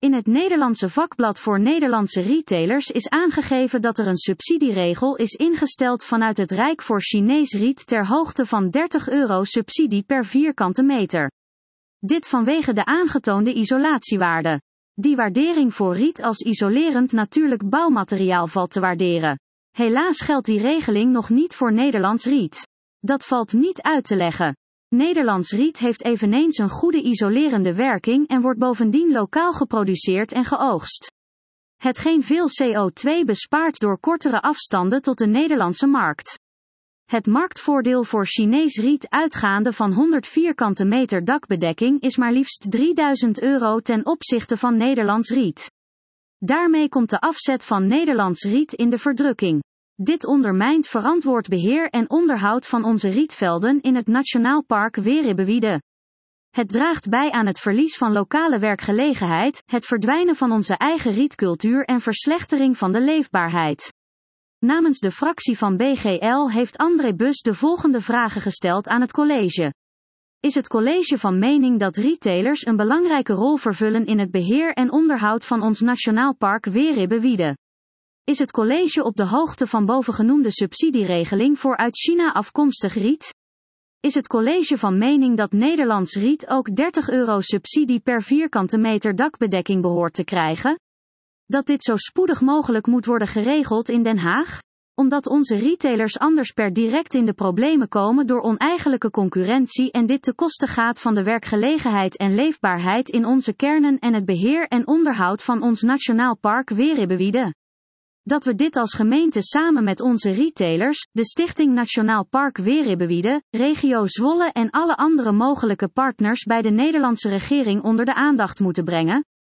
In het Nederlandse vakblad voor Nederlandse retailers is aangegeven dat er een subsidieregel is ingesteld vanuit het Rijk voor Chinees riet ter hoogte van €30 subsidie per vierkante meter. Dit vanwege de aangetoonde isolatiewaarde. Die waardering voor riet als isolerend natuurlijk bouwmateriaal valt te waarderen. Helaas geldt die regeling nog niet voor Nederlands riet. Dat valt niet uit te leggen. Nederlands riet heeft eveneens een goede isolerende werking en wordt bovendien lokaal geproduceerd en geoogst. Hetgeen veel CO2 bespaart door kortere afstanden tot de Nederlandse markt. Het marktvoordeel voor Chinees riet uitgaande van 100 vierkante meter dakbedekking is maar liefst €3000 ten opzichte van Nederlands riet. Daarmee komt de afzet van Nederlands riet in de verdrukking. Dit ondermijnt verantwoord beheer en onderhoud van onze rietvelden in het Nationaal Park Weerhibbewiede. Het draagt bij aan het verlies van lokale werkgelegenheid, het verdwijnen van onze eigen rietcultuur en verslechtering van de leefbaarheid. Namens de fractie van BGL heeft André Bus de volgende vragen gesteld aan het college. Is het college van mening dat retailers een belangrijke rol vervullen in het beheer en onderhoud van ons Nationaal Park Weerhibbewiede? Is het college op de hoogte van bovengenoemde subsidieregeling voor uit China afkomstig riet? Is het college van mening dat Nederlands riet ook €30 subsidie per vierkante meter dakbedekking behoort te krijgen? Dat dit zo spoedig mogelijk moet worden geregeld in Den Haag? Omdat onze retailers anders per direct in de problemen komen door oneigenlijke concurrentie en dit ten koste gaat van de werkgelegenheid en leefbaarheid in onze kernen en het beheer en onderhoud van ons Nationaal Park Weerhibbewiede. Dat we dit als gemeente samen met onze retailers, de Stichting Nationaal Park Weerhibbewiede, Regio Zwolle en alle andere mogelijke partners bij de Nederlandse regering onder de aandacht moeten brengen.